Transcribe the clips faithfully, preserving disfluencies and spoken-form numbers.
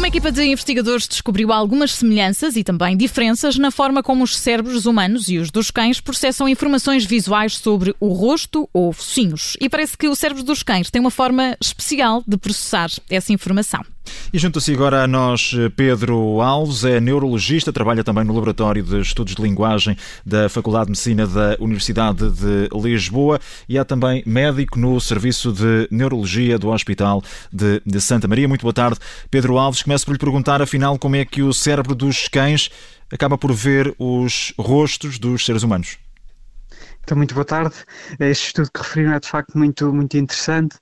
equipa de investigadores descobriu algumas semelhanças e também diferenças na forma como os cérebros humanos e os dos cães processam informações visuais sobre o rosto ou focinhos. E parece que o cérebro dos cães tem uma forma especial de processar essa informação. E junta-se agora a nós Pedro Alves, é neurologista, trabalha também no Laboratório de Estudos de Linguagem da Faculdade de Medicina da Universidade de Lisboa e é também médico no Serviço de Neurologia do Hospital de, de Santa Maria. Muito boa tarde, Pedro Alves. Começo por lhe perguntar, afinal, como é que o cérebro dos cães acaba por ver os rostos dos seres humanos? Então, muito boa tarde. Este estudo que referiram é de facto muito, muito interessante,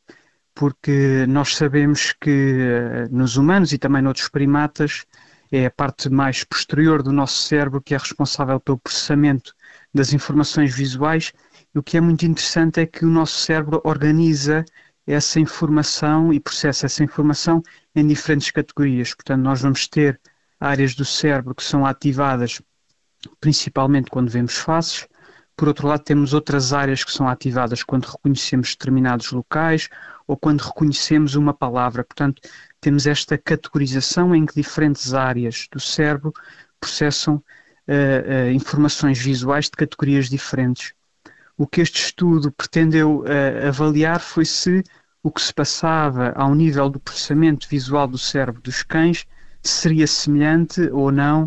porque nós sabemos que nos humanos e também noutros primatas é a parte mais posterior do nosso cérebro que é responsável pelo processamento das informações visuais. E o que é muito interessante é que o nosso cérebro organiza essa informação e processa essa informação em diferentes categorias. Portanto, nós vamos ter áreas do cérebro que são ativadas principalmente quando vemos faces. Por outro lado, temos outras áreas que são ativadas quando reconhecemos determinados locais ou quando reconhecemos uma palavra. Portanto, temos esta categorização em que diferentes áreas do cérebro processam uh, uh, informações visuais de categorias diferentes. O que este estudo pretendeu uh, avaliar foi se o que se passava ao nível do processamento visual do cérebro dos cães seria semelhante ou não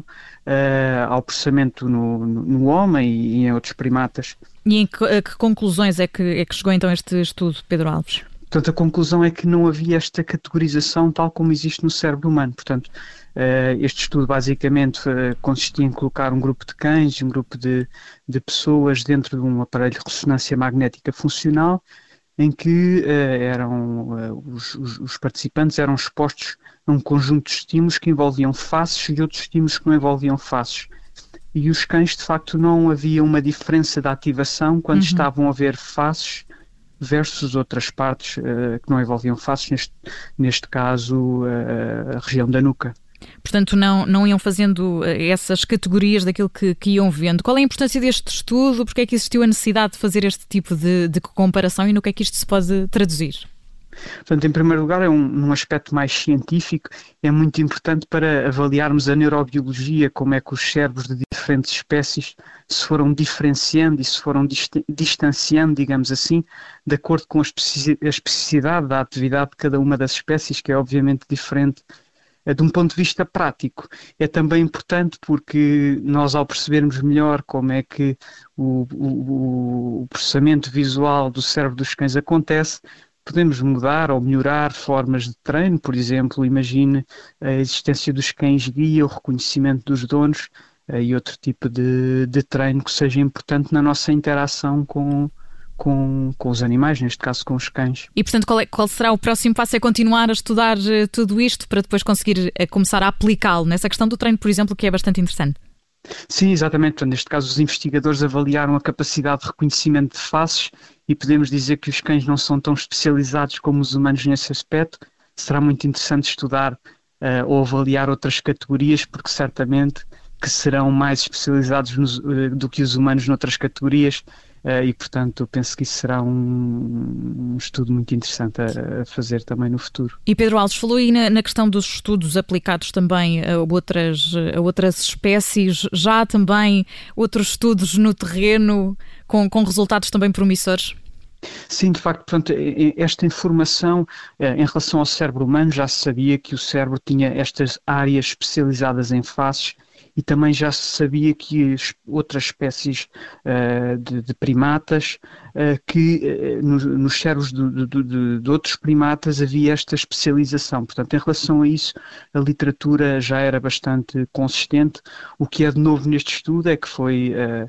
uh, ao processamento no, no, no homem e em outros primatas. E em que, a que conclusões é que, é que chegou então este estudo, Pedro Alves? Portanto, a conclusão é que não havia esta categorização tal como existe no cérebro humano. Portanto, uh, este estudo basicamente uh, consistia em colocar um grupo de cães, um grupo de, de pessoas dentro de um aparelho de ressonância magnética funcional, em que uh, eram, uh, os, os, os participantes eram expostos a um conjunto de estímulos que envolviam faces e outros estímulos que não envolviam faces. E os cães, de facto, não havia uma diferença de ativação quando uhum. estavam a ver faces versus outras partes uh, que não envolviam faces, neste, neste caso uh, a região da nuca. Portanto, não, não iam fazendo essas categorias daquilo que, que iam vendo. Qual é a importância deste estudo? Porque é que existiu a necessidade de fazer este tipo de, de comparação e no que é que isto se pode traduzir? Portanto, em primeiro lugar, é um, num aspecto mais científico, é muito importante para avaliarmos a neurobiologia, como é que os cérebros de diferentes espécies se foram diferenciando e se foram dist- distanciando, digamos assim, de acordo com a especificidade da atividade de cada uma das espécies, que é obviamente diferente. De um ponto de vista prático, é também importante porque nós, ao percebermos melhor como é que o, o, o processamento visual do cérebro dos cães acontece, podemos mudar ou melhorar formas de treino. Por exemplo, imagine a existência dos cães-guia, o reconhecimento dos donos e outro tipo de, de treino que seja importante na nossa interação com Com, com os animais, neste caso com os cães. E, portanto, qual, é, qual será o próximo passo? É continuar a estudar uh, tudo isto para depois conseguir uh, começar a aplicá-lo nessa questão do treino, por exemplo, que é bastante interessante. Sim, exatamente. Portanto, neste caso, os investigadores avaliaram a capacidade de reconhecimento de faces e podemos dizer que os cães não são tão especializados como os humanos nesse aspecto. Será muito interessante estudar uh, ou avaliar outras categorias, porque certamente que serão mais especializados nos, uh, do que os humanos noutras categorias. Uh, e, portanto, penso que isso será um, um estudo muito interessante a, a fazer também no futuro. E Pedro Alves, falou aí na, na questão dos estudos aplicados também a outras, a outras espécies. Já há também outros estudos no terreno com, com resultados também promissores? Sim, de facto, portanto, esta informação em relação ao cérebro humano, já se sabia que o cérebro tinha estas áreas especializadas em faces. E também já se sabia que outras espécies uh, de, de primatas, uh, que uh, nos, nos cérebros de, de, de, de outros primatas havia esta especialização. Portanto, em relação a isso, a literatura já era bastante consistente. O que é de novo neste estudo é que foi, uh,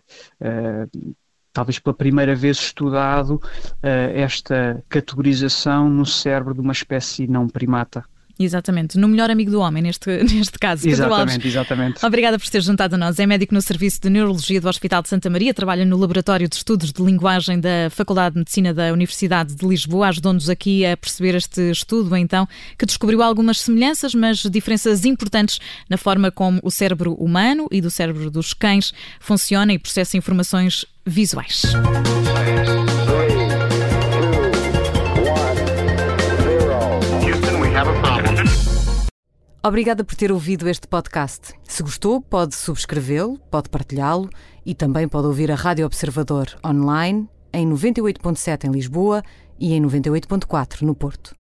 uh, talvez pela primeira vez, estudado uh, esta categorização no cérebro de uma espécie não primata. Exatamente, no melhor amigo do homem, neste, neste caso. Exatamente, exatamente. Obrigada por ter juntado a nós. É médico no Serviço de Neurologia do Hospital de Santa Maria, trabalha no Laboratório de Estudos de Linguagem da Faculdade de Medicina da Universidade de Lisboa. Ajudou-nos aqui a perceber este estudo, então, que descobriu algumas semelhanças, mas diferenças importantes na forma como o cérebro humano e do cérebro dos cães funciona e processa informações visuais. Obrigada por ter ouvido este podcast. Se gostou, pode subscrevê-lo, pode partilhá-lo e também pode ouvir a Rádio Observador online em noventa e oito ponto sete em Lisboa e em noventa e oito ponto quatro no Porto.